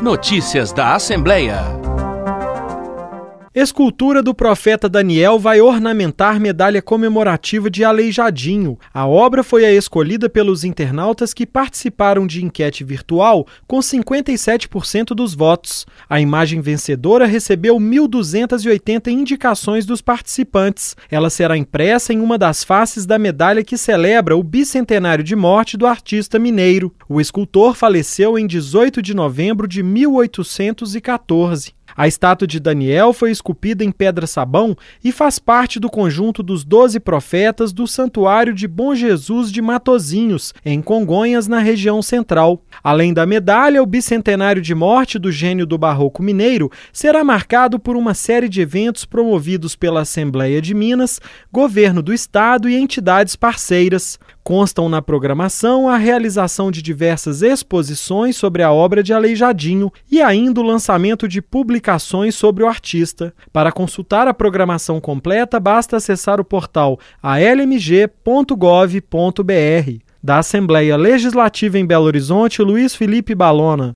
Notícias da Assembleia. Escultura do profeta Daniel vai ornamentar medalha comemorativa de Aleijadinho. A obra foi a escolhida pelos internautas que participaram de enquete virtual com 57% dos votos. A imagem vencedora recebeu 1.280 indicações dos participantes. Ela será impressa em uma das faces da medalha que celebra o bicentenário de morte do artista mineiro. O escultor faleceu em 18 de novembro de 1814. A estátua de Daniel foi esculpida em pedra-sabão e faz parte do conjunto dos 12 profetas do Santuário de Bom Jesus de Matozinhos, em Congonhas, na região central. Além da medalha, o bicentenário de morte do gênio do barroco mineiro será marcado por uma série de eventos promovidos pela Assembleia de Minas, Governo do Estado e entidades parceiras. Constam na programação a realização de diversas exposições sobre a obra de Aleijadinho e ainda o lançamento de publicações sobre o artista. Para consultar a programação completa, basta acessar o portal almg.gov.br. Da Assembleia Legislativa em Belo Horizonte, Luiz Felipe Balona.